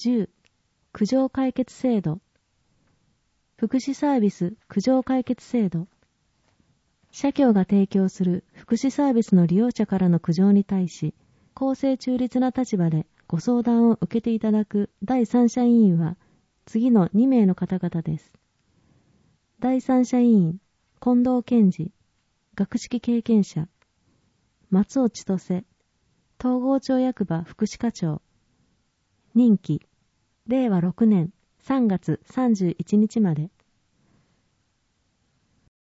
10、苦情解決制度。福祉サービス苦情解決制度。社協が提供する福祉サービスの利用者からの苦情に対し、公正中立な立場でご相談を受けていただく第三者委員は、次の2名の方々です。第三者委員、近藤健二、学識経験者、松尾千歳、東郷町役場福祉課長。任期、令和6年3月31日まで。